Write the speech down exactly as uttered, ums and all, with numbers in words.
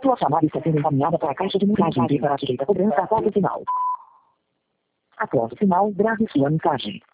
Sua chamada está sendo encaminhada para a caixa de mensagem e para a direita cobrança após o sinal. Após o sinal, grave sua mensagem.